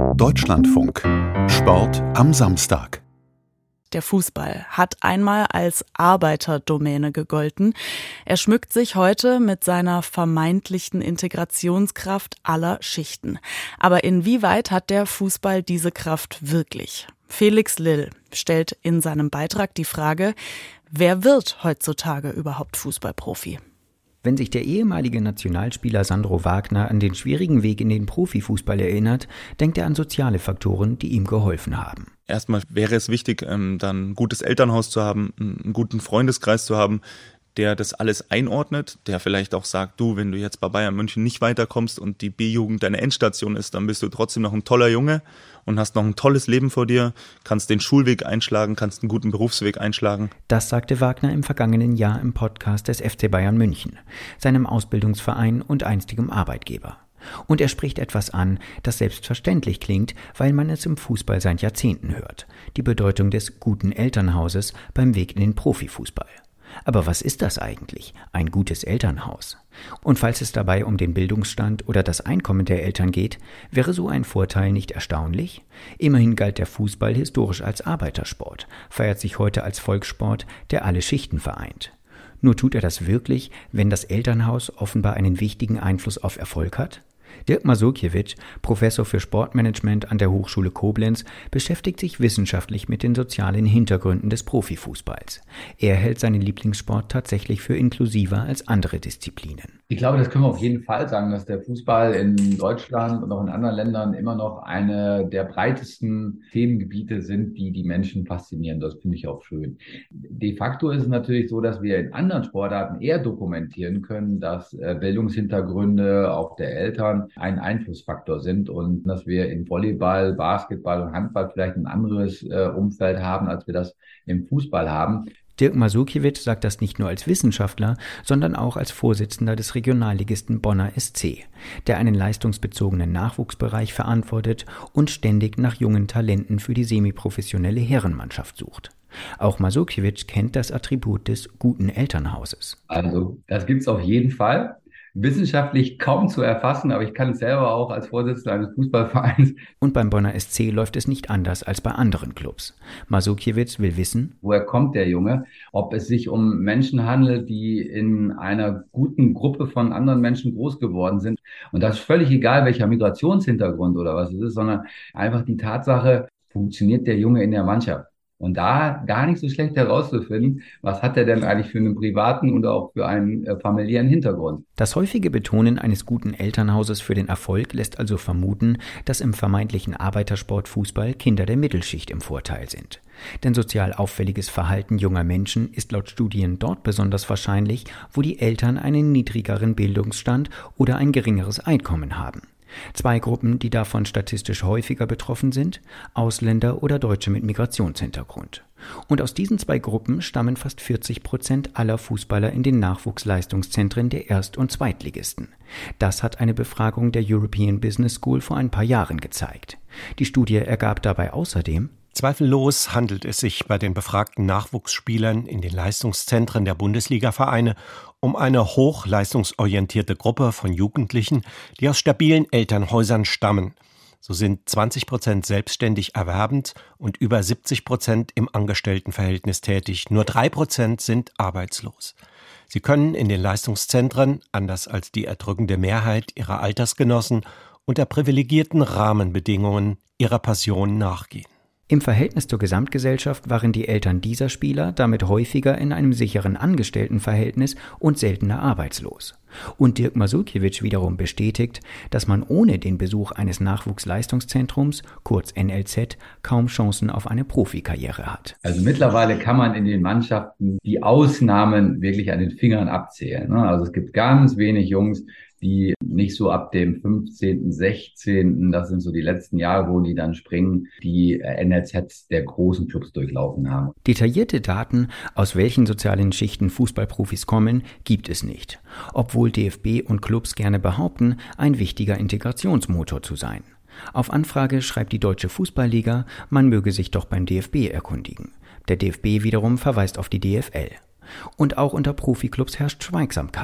Deutschlandfunk. Sport am Samstag. Der Fußball hat einmal als Arbeiterdomäne gegolten. Er schmückt sich heute mit seiner vermeintlichen Integrationskraft aller Schichten. Aber inwieweit hat der Fußball diese Kraft wirklich? Felix Lill stellt in seinem Beitrag die Frage, wer wird heutzutage überhaupt Fußballprofi? Wenn sich der ehemalige Nationalspieler Sandro Wagner an den schwierigen Weg in den Profifußball erinnert, denkt er an soziale Faktoren, die ihm geholfen haben. Erstmal wäre es wichtig, dann ein gutes Elternhaus zu haben, einen guten Freundeskreis zu haben, der das alles einordnet, der vielleicht auch sagt, du, wenn du jetzt bei Bayern München nicht weiterkommst und die B-Jugend deine Endstation ist, dann bist du trotzdem noch ein toller Junge und hast noch ein tolles Leben vor dir, kannst den Schulweg einschlagen, kannst einen guten Berufsweg einschlagen. Das sagte Wagner im vergangenen Jahr im Podcast des FC Bayern München, seinem Ausbildungsverein und einstigem Arbeitgeber. Und er spricht etwas an, das selbstverständlich klingt, weil man es im Fußball seit Jahrzehnten hört: die Bedeutung des guten Elternhauses beim Weg in den Profifußball. Aber was ist das eigentlich, ein gutes Elternhaus? Und falls es dabei um den Bildungsstand oder das Einkommen der Eltern geht, wäre so ein Vorteil nicht erstaunlich? Immerhin galt der Fußball historisch als Arbeitersport, feiert sich heute als Volkssport, der alle Schichten vereint. Nur tut er das wirklich, wenn das Elternhaus offenbar einen wichtigen Einfluss auf Erfolg hat? Dirk Masukiewicz, Professor für Sportmanagement an der Hochschule Koblenz, beschäftigt sich wissenschaftlich mit den sozialen Hintergründen des Profifußballs. Er hält seinen Lieblingssport tatsächlich für inklusiver als andere Disziplinen. Ich glaube, das können wir auf jeden Fall sagen, dass der Fußball in Deutschland und auch in anderen Ländern immer noch eine der breitesten Themengebiete sind, die die Menschen faszinieren. Das finde ich auch schön. De facto ist es natürlich so, dass wir in anderen Sportarten eher dokumentieren können, dass Bildungshintergründe auch der Eltern ein Einflussfaktor sind und dass wir in Volleyball, Basketball und Handball vielleicht ein anderes Umfeld haben, als wir das im Fußball haben. Dirk Masukiewicz sagt das nicht nur als Wissenschaftler, sondern auch als Vorsitzender des Regionalligisten Bonner SC, der einen leistungsbezogenen Nachwuchsbereich verantwortet und ständig nach jungen Talenten für die semiprofessionelle Herrenmannschaft sucht. Auch Masukiewicz kennt das Attribut des guten Elternhauses. Also das gibt es auf jeden Fall. Wissenschaftlich kaum zu erfassen, aber ich kann es selber auch als Vorsitzender eines Fußballvereins. Und beim Bonner SC läuft es nicht anders als bei anderen Clubs. Masukiewicz will wissen, woher kommt der Junge? Ob es sich um Menschen handelt, die in einer guten Gruppe von anderen Menschen groß geworden sind. Und das ist völlig egal, welcher Migrationshintergrund oder was es ist, sondern einfach die Tatsache, funktioniert der Junge in der Mannschaft? Und da gar nicht so schlecht herauszufinden, was hat er denn eigentlich für einen privaten und auch für einen familiären Hintergrund. Das häufige Betonen eines guten Elternhauses für den Erfolg lässt also vermuten, dass im vermeintlichen Arbeitersport Fußball Kinder der Mittelschicht im Vorteil sind. Denn sozial auffälliges Verhalten junger Menschen ist laut Studien dort besonders wahrscheinlich, wo die Eltern einen niedrigeren Bildungsstand oder ein geringeres Einkommen haben. Zwei Gruppen, die davon statistisch häufiger betroffen sind: Ausländer oder Deutsche mit Migrationshintergrund. Und aus diesen zwei Gruppen stammen fast 40% aller Fußballer in den Nachwuchsleistungszentren der Erst- und Zweitligisten. Das hat eine Befragung der European Business School vor ein paar Jahren gezeigt. Die Studie ergab dabei außerdem: Zweifellos handelt es sich bei den befragten Nachwuchsspielern in den Leistungszentren der Bundesliga-Vereine um eine hochleistungsorientierte Gruppe von Jugendlichen, die aus stabilen Elternhäusern stammen. So sind 20% selbstständig erwerbend und über 70% im Angestelltenverhältnis tätig. Nur 3% sind arbeitslos. Sie können in den Leistungszentren, anders als die erdrückende Mehrheit ihrer Altersgenossen, unter privilegierten Rahmenbedingungen ihrer Passion nachgehen. Im Verhältnis zur Gesamtgesellschaft waren die Eltern dieser Spieler damit häufiger in einem sicheren Angestelltenverhältnis und seltener arbeitslos. Und Dirk Masukiewicz wiederum bestätigt, dass man ohne den Besuch eines Nachwuchsleistungszentrums, kurz NLZ, kaum Chancen auf eine Profikarriere hat. Also mittlerweile kann man in den Mannschaften die Ausnahmen wirklich an den Fingern abzählen. Also es gibt ganz wenig Jungs, die nicht so ab dem 15., 16., das sind so die letzten Jahre, wo die dann springen, die NLZ der großen Clubs durchlaufen haben. Detaillierte Daten, aus welchen sozialen Schichten Fußballprofis kommen, gibt es nicht. Obwohl DFB und Clubs gerne behaupten, ein wichtiger Integrationsmotor zu sein. Auf Anfrage schreibt die Deutsche Fußballliga, man möge sich doch beim DFB erkundigen. Der DFB wiederum verweist auf die DFL. Und auch unter Profiklubs herrscht Schweigsamkeit.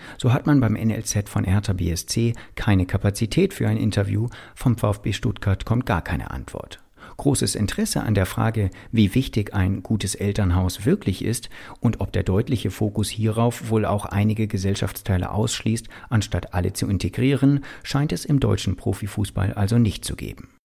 So hat man beim NLZ von Hertha BSC keine Kapazität für ein Interview, vom VfB Stuttgart kommt gar keine Antwort. Großes Interesse an der Frage, wie wichtig ein gutes Elternhaus wirklich ist und ob der deutliche Fokus hierauf wohl auch einige Gesellschaftsteile ausschließt, anstatt alle zu integrieren, scheint es im deutschen Profifußball also nicht zu geben.